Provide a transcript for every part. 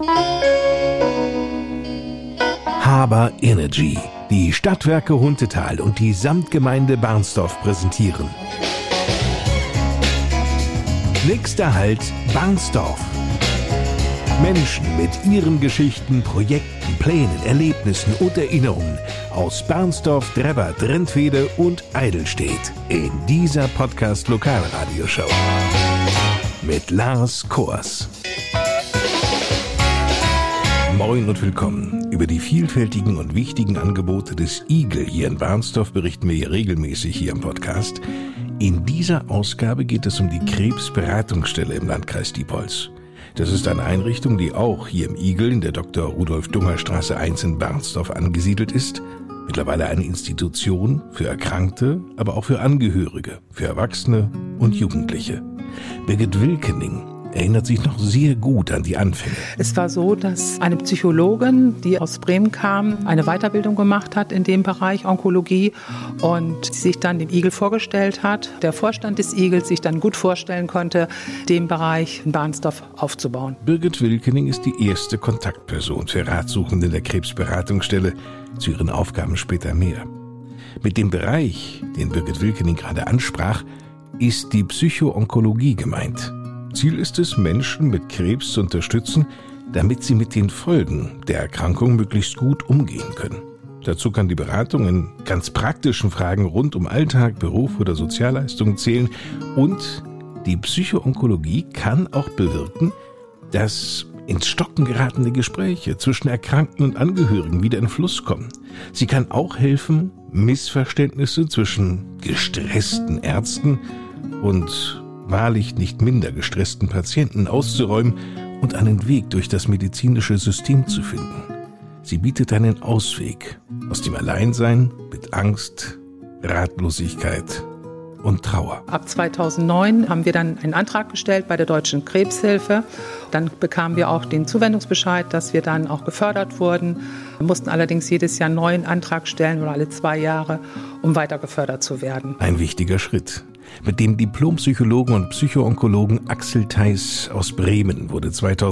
Haber Energy, die Stadtwerke Huntetal und die Samtgemeinde Barnsdorf präsentieren. Nächster Halt Barnsdorf. Menschen mit ihren Geschichten, Projekten, Plänen, Erlebnissen und Erinnerungen aus Barnsdorf, Drebber, Drentwede und Eidelstedt in dieser Podcast-Lokalradioshow mit Lars Kors. Moin und willkommen. Über die vielfältigen und wichtigen Angebote des Igel hier in Barnsdorf berichten wir hier regelmäßig hier im Podcast. In dieser Ausgabe geht es um die Krebsberatungsstelle im Landkreis Diepholz. Das ist eine Einrichtung, die auch hier im Igel in der Dr. Rudolf Dunger Straße 1 in Barnsdorf angesiedelt ist. Mittlerweile eine Institution für Erkrankte, aber auch für Angehörige, für Erwachsene und Jugendliche. Birgit Wilkening erinnert sich noch sehr gut an die Anfänge. Es war so, dass eine Psychologin, die aus Bremen kam, eine Weiterbildung gemacht hat in dem Bereich Onkologie und sich dann dem Igel vorgestellt hat. Der Vorstand des Igels sich dann gut vorstellen konnte, den Bereich in Barnsdorf aufzubauen. Birgit Wilkening ist die erste Kontaktperson für Ratsuchende der Krebsberatungsstelle. Zu ihren Aufgaben später mehr. Mit dem Bereich, den Birgit Wilkening gerade ansprach, ist die Psychoonkologie gemeint. Ziel ist es, Menschen mit Krebs zu unterstützen, damit sie mit den Folgen der Erkrankung möglichst gut umgehen können. Dazu kann die Beratung in ganz praktischen Fragen rund um Alltag, Beruf oder Sozialleistungen zählen. Und die Psychoonkologie kann auch bewirken, dass ins Stocken geratene Gespräche zwischen Erkrankten und Angehörigen wieder in Fluss kommen. Sie kann auch helfen, Missverständnisse zwischen gestressten Ärzten und wahrlich nicht minder gestressten Patienten auszuräumen und einen Weg durch das medizinische System zu finden. Sie bietet einen Ausweg aus dem Alleinsein mit Angst, Ratlosigkeit und Trauer. Ab 2009 haben wir dann einen Antrag gestellt bei der Deutschen Krebshilfe. Dann bekamen wir auch den Zuwendungsbescheid, dass wir dann auch gefördert wurden. Wir mussten allerdings jedes Jahr einen neuen Antrag stellen oder alle 2 Jahre, um weiter gefördert zu werden. Ein wichtiger Schritt. Mit dem Diplompsychologen und Psychoonkologen Axel Theis aus Bremen wurde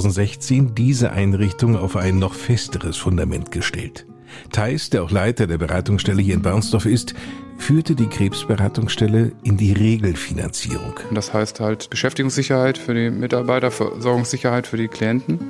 2016 diese Einrichtung auf ein noch festeres Fundament gestellt. Theis, der auch Leiter der Beratungsstelle hier in Barnsdorf ist, führte die Krebsberatungsstelle in die Regelfinanzierung. Das heißt halt Beschäftigungssicherheit für die Mitarbeiter, Versorgungssicherheit für die Klienten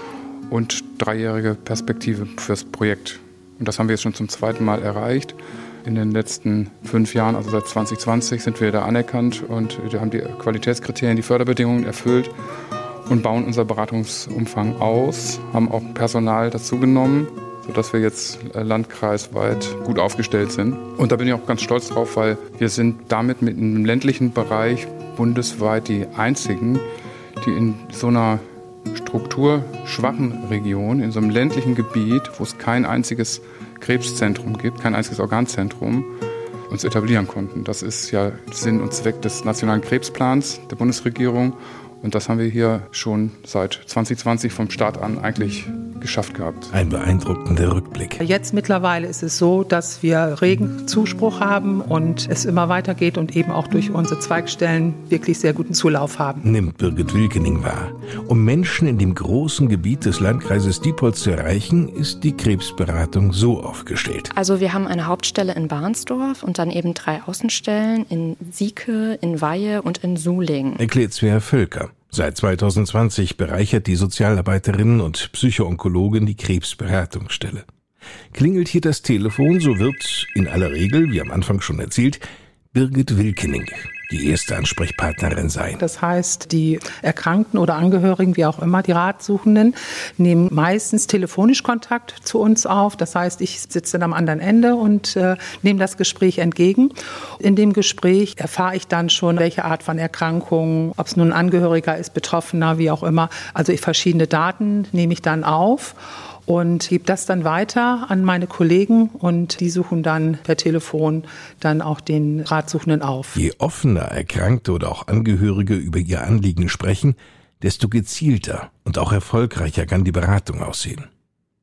und 3-jährige Perspektive fürs Projekt. Und das haben wir jetzt schon zum 2. Mal erreicht. In den letzten 5 Jahren, also seit 2020, sind wir da anerkannt und wir haben die Qualitätskriterien, die Förderbedingungen erfüllt und bauen unser Beratungsumfang aus, haben auch Personal dazugenommen, sodass wir jetzt landkreisweit gut aufgestellt sind. Und da bin ich auch ganz stolz drauf, weil wir sind damit mit einem ländlichen Bereich bundesweit die einzigen, die in so einer strukturschwachen Region, in so einem ländlichen Gebiet, wo es kein einziges Krebszentrum gibt, kein einziges Organzentrum, uns etablieren konnten. Das ist ja Sinn und Zweck des Nationalen Krebsplans der Bundesregierung. Und das haben wir hier schon seit 2020 vom Start an eigentlich geschafft gehabt. Ein beeindruckender Rückblick. Jetzt mittlerweile ist es so, dass wir regen Zuspruch haben und es immer weitergeht und eben auch durch unsere Zweigstellen wirklich sehr guten Zulauf haben. Nimmt Birgit Wilkening wahr. Um Menschen in dem großen Gebiet des Landkreises Diepholz zu erreichen, ist die Krebsberatung so aufgestellt. Also wir haben eine Hauptstelle in Barnsdorf und dann eben 3 Außenstellen in Sieke, in Weihe und in Suling. Erklärt Svea Völker. Seit 2020 bereichert die Sozialarbeiterin und Psychoonkologin die Krebsberatungsstelle. Klingelt hier das Telefon, so wird in aller Regel, wie am Anfang schon erzählt, Birgit Wilkening die erste Ansprechpartnerin sein. Das heißt, die Erkrankten oder Angehörigen, wie auch immer, die Ratsuchenden, nehmen meistens telefonisch Kontakt zu uns auf. Das heißt, ich sitze dann am anderen Ende und nehme das Gespräch entgegen. In dem Gespräch erfahre ich dann schon, welche Art von Erkrankung, ob es nun ein Angehöriger ist, Betroffener, wie auch immer. Also verschiedene Daten nehme ich dann auf und gebe das dann weiter an meine Kollegen und die suchen dann per Telefon dann auch den Ratsuchenden auf. Je offener Erkrankte oder auch Angehörige über ihr Anliegen sprechen, desto gezielter und auch erfolgreicher kann die Beratung aussehen.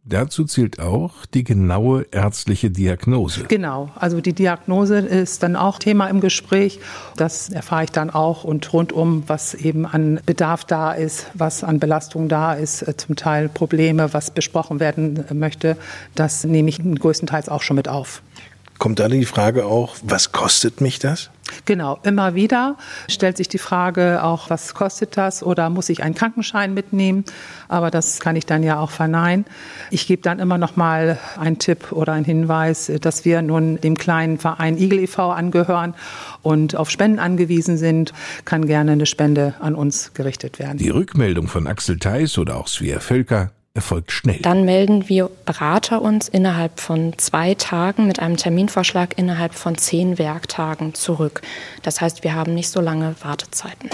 Dazu zählt auch die genaue ärztliche Diagnose. Genau, also die Diagnose ist dann auch Thema im Gespräch. Das erfahre ich dann auch und rundum, was eben an Bedarf da ist, was an Belastung da ist, zum Teil Probleme, was besprochen werden möchte, das nehme ich größtenteils auch schon mit auf. Kommt dann die Frage auch, was kostet mich das? Genau, immer wieder stellt sich die Frage auch, was kostet das oder muss ich einen Krankenschein mitnehmen? Aber das kann ich dann ja auch verneinen. Ich gebe dann immer noch mal einen Tipp oder einen Hinweis, dass wir nun dem kleinen Verein Igel e.V. angehören und auf Spenden angewiesen sind, kann gerne eine Spende an uns gerichtet werden. Die Rückmeldung von Axel Theis oder auch Svea Völker erfolgt schnell. Dann melden wir Berater uns innerhalb von 2 Tagen mit einem Terminvorschlag innerhalb von 10 Werktagen zurück. Das heißt, wir haben nicht so lange Wartezeiten.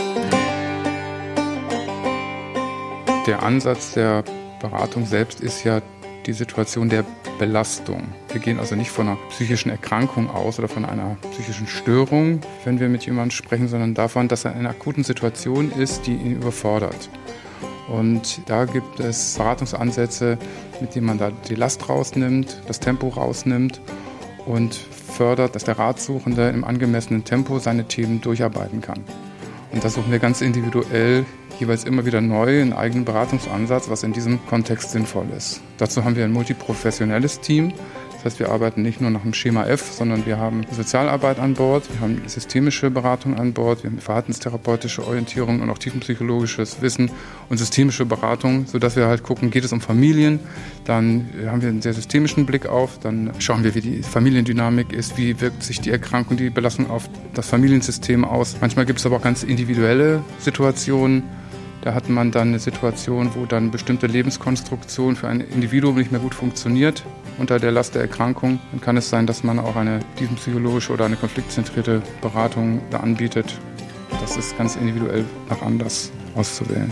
Der Ansatz der Beratung selbst ist ja die Situation der Belastung. Wir gehen also nicht von einer psychischen Erkrankung aus oder von einer psychischen Störung, wenn wir mit jemandem sprechen, sondern davon, dass er in einer akuten Situation ist, die ihn überfordert. Und da gibt es Beratungsansätze, mit denen man da die Last rausnimmt, das Tempo rausnimmt und fördert, dass der Ratsuchende im angemessenen Tempo seine Themen durcharbeiten kann. Und da suchen wir ganz individuell jeweils immer wieder neu einen eigenen Beratungsansatz, was in diesem Kontext sinnvoll ist. Dazu haben wir ein multiprofessionelles Team. Das heißt, wir arbeiten nicht nur nach dem Schema F, sondern wir haben Sozialarbeit an Bord, wir haben systemische Beratung an Bord, wir haben verhaltenstherapeutische Orientierung und auch tiefenpsychologisches Wissen und systemische Beratung, sodass wir halt gucken, geht es um Familien, dann haben wir einen sehr systemischen Blick auf, dann schauen wir, wie die Familiendynamik ist, wie wirkt sich die Erkrankung, die Belastung auf das Familiensystem aus. Manchmal gibt es aber auch ganz individuelle Situationen. Da hat man dann eine Situation, wo dann bestimmte Lebenskonstruktion für ein Individuum nicht mehr gut funktioniert unter der Last der Erkrankung. Dann kann es sein, dass man auch eine tiefenpsychologische oder eine konfliktzentrierte Beratung da anbietet. Das ist ganz individuell nach Anlass auszuwählen.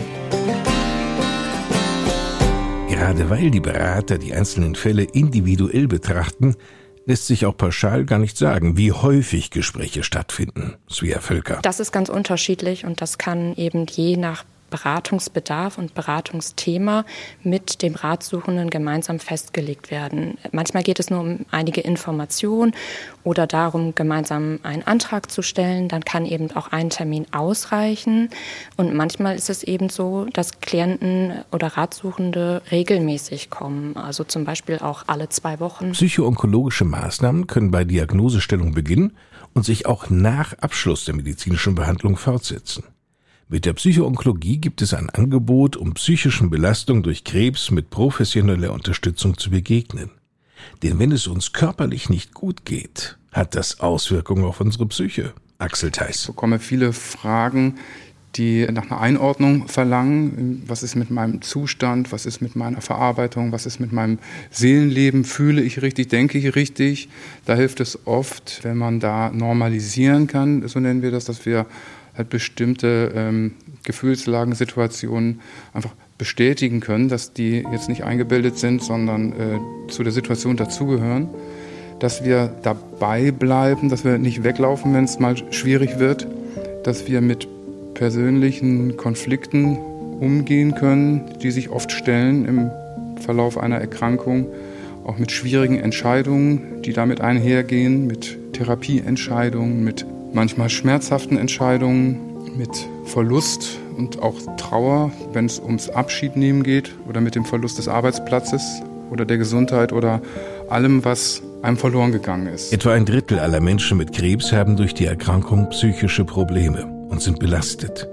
Gerade weil die Berater die einzelnen Fälle individuell betrachten, lässt sich auch pauschal gar nicht sagen, wie häufig Gespräche stattfinden. Svea Völker. Das ist ganz unterschiedlich und das kann eben je nach Beratungsbedarf und Beratungsthema mit dem Ratsuchenden gemeinsam festgelegt werden. Manchmal geht es nur um einige Informationen oder darum, gemeinsam einen Antrag zu stellen. Dann kann eben auch ein Termin ausreichen. Und manchmal ist es eben so, dass Klienten oder Ratsuchende regelmäßig kommen, also zum Beispiel auch alle 2 Wochen. Psychoonkologische Maßnahmen können bei Diagnosestellung beginnen und sich auch nach Abschluss der medizinischen Behandlung fortsetzen. Mit der Psychoonkologie gibt es ein Angebot, um psychischen Belastungen durch Krebs mit professioneller Unterstützung zu begegnen. Denn wenn es uns körperlich nicht gut geht, hat das Auswirkungen auf unsere Psyche. Axel Theis. Ich bekomme viele Fragen, die nach einer Einordnung verlangen. Was ist mit meinem Zustand? Was ist mit meiner Verarbeitung? Was ist mit meinem Seelenleben? Fühle ich richtig? Denke ich richtig? Da hilft es oft, wenn man da normalisieren kann, so nennen wir das, dass wir halt bestimmte Gefühlslagen, Situationen einfach bestätigen können, dass die jetzt nicht eingebildet sind, sondern zu der Situation dazugehören, dass wir dabei bleiben, dass wir nicht weglaufen, wenn es mal schwierig wird, dass wir mit persönlichen Konflikten umgehen können, die sich oft stellen im Verlauf einer Erkrankung, auch mit schwierigen Entscheidungen, die damit einhergehen, mit Therapieentscheidungen, mit manchmal schmerzhaften Entscheidungen, mit Verlust und auch Trauer, wenn es ums Abschiednehmen geht oder mit dem Verlust des Arbeitsplatzes oder der Gesundheit oder allem, was einem verloren gegangen ist. Etwa 1/3 aller Menschen mit Krebs haben durch die Erkrankung psychische Probleme und sind belastet.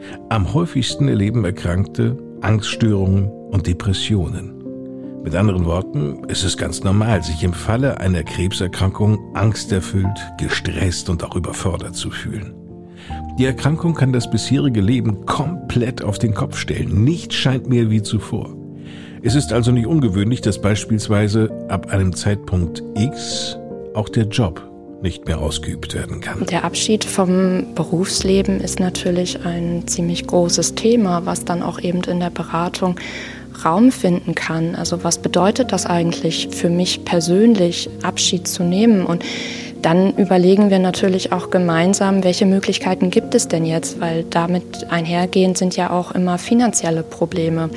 Am häufigsten erleben Erkrankte Angststörungen und Depressionen. Mit anderen Worten, es ist ganz normal, sich im Falle einer Krebserkrankung angsterfüllt, gestresst und auch überfordert zu fühlen. Die Erkrankung kann das bisherige Leben komplett auf den Kopf stellen. Nichts scheint mehr wie zuvor. Es ist also nicht ungewöhnlich, dass beispielsweise ab einem Zeitpunkt X auch der Job nicht mehr ausgeübt werden kann. Der Abschied vom Berufsleben ist natürlich ein ziemlich großes Thema, was dann auch eben in der Beratung Raum finden kann. Also was bedeutet das eigentlich für mich persönlich, Abschied zu nehmen? Und dann überlegen wir natürlich auch gemeinsam, welche Möglichkeiten gibt es denn jetzt? Weil damit einhergehend sind ja auch immer finanzielle Probleme.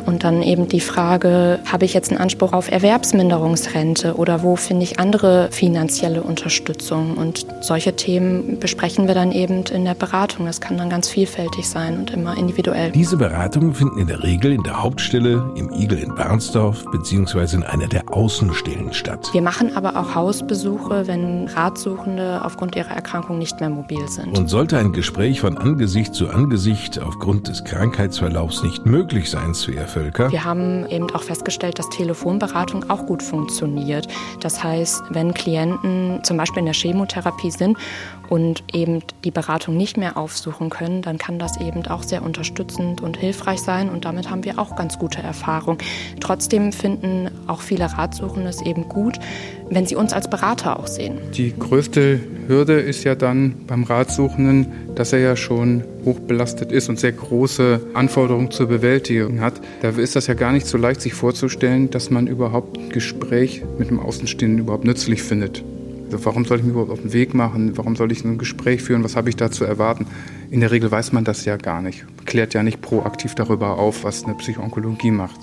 Und dann eben die Frage, habe ich jetzt einen Anspruch auf Erwerbsminderungsrente oder wo finde ich andere finanzielle Unterstützung? Und solche Themen besprechen wir dann eben in der Beratung. Das kann dann ganz vielfältig sein und immer individuell. Diese Beratungen finden in der Regel in der Hauptstelle im Igel in Barnsdorf bzw. in einer der Außenstellen statt. Wir machen aber auch Hausbesuche, wenn Ratsuchende aufgrund ihrer Erkrankung nicht mehr mobil sind. Und sollte ein Gespräch von Angesicht zu Angesicht aufgrund des Krankheitsverlaufs nicht möglich sein, Svea Völker? Wir haben eben auch festgestellt, dass Telefonberatung auch gut funktioniert. Das heißt, wenn Klienten zum Beispiel in der Chemotherapie sind und eben die Beratung nicht mehr aufsuchen können, dann kann das eben auch sehr unterstützend und hilfreich sein und damit haben wir auch ganz gute Erfahrungen. Trotzdem finden auch viele Ratsuchende es eben gut, wenn sie uns als Berater auch sehen. Die größte Hürde ist ja dann beim Ratsuchenden, dass er ja schon hochbelastet ist und sehr große Anforderungen zur Bewältigung hat. Da ist das ja gar nicht so leicht, sich vorzustellen, dass man überhaupt ein Gespräch mit dem Außenstehenden überhaupt nützlich findet. Also warum soll ich mich überhaupt auf den Weg machen? Warum soll ich ein Gespräch führen? Was habe ich da zu erwarten? In der Regel weiß man das ja gar nicht. Klärt ja nicht proaktiv darüber auf, was eine Psychoonkologie macht.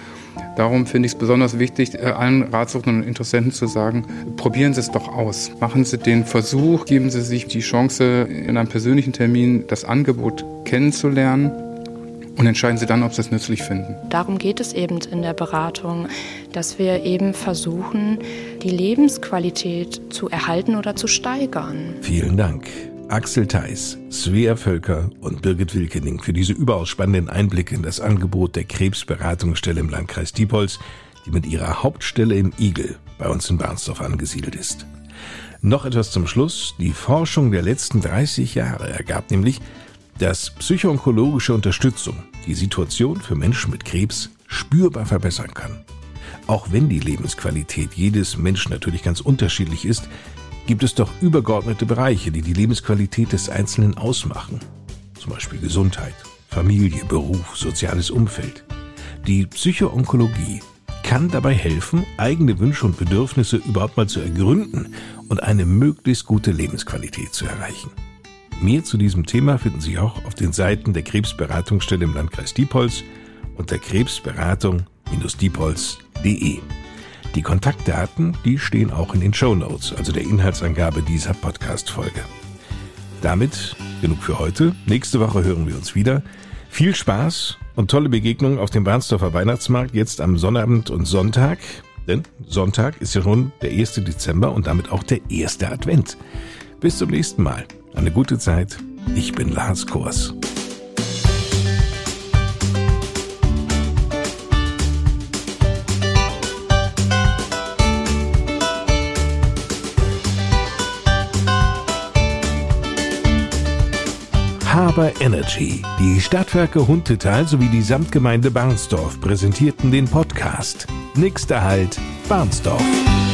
Darum finde ich es besonders wichtig, allen Ratsuchenden und Interessenten zu sagen, probieren Sie es doch aus. Machen Sie den Versuch, geben Sie sich die Chance, in einem persönlichen Termin das Angebot kennenzulernen und entscheiden Sie dann, ob Sie es nützlich finden. Darum geht es eben in der Beratung, dass wir eben versuchen, die Lebensqualität zu erhalten oder zu steigern. Vielen Dank. Axel Theis, Svea Völker und Birgit Wilkening für diese überaus spannenden Einblicke in das Angebot der Krebsberatungsstelle im Landkreis Diepholz, die mit ihrer Hauptstelle im Igel bei uns in Barnsdorf angesiedelt ist. Noch etwas zum Schluss. Die Forschung der letzten 30 Jahre ergab nämlich, dass psychoonkologische Unterstützung die Situation für Menschen mit Krebs spürbar verbessern kann. Auch wenn die Lebensqualität jedes Menschen natürlich ganz unterschiedlich ist, gibt es doch übergeordnete Bereiche, die die Lebensqualität des Einzelnen ausmachen. Zum Beispiel Gesundheit, Familie, Beruf, soziales Umfeld. Die Psychoonkologie kann dabei helfen, eigene Wünsche und Bedürfnisse überhaupt mal zu ergründen und eine möglichst gute Lebensqualität zu erreichen. Mehr zu diesem Thema finden Sie auch auf den Seiten der Krebsberatungsstelle im Landkreis Diepholz unter krebsberatung-diepholz.de. Die Kontaktdaten, die stehen auch in den Shownotes, also der Inhaltsangabe dieser Podcast-Folge. Damit genug für heute. Nächste Woche hören wir uns wieder. Viel Spaß und tolle Begegnungen auf dem Barnsdorfer Weihnachtsmarkt jetzt am Sonnabend und Sonntag. Denn Sonntag ist ja schon der 1. Dezember und damit auch der erste Advent. Bis zum nächsten Mal. Eine gute Zeit. Ich bin Lars Kors. Haber Energy, die Stadtwerke Huntetal sowie die Samtgemeinde Barnsdorf präsentierten den Podcast Nächster Halt Barnsdorf.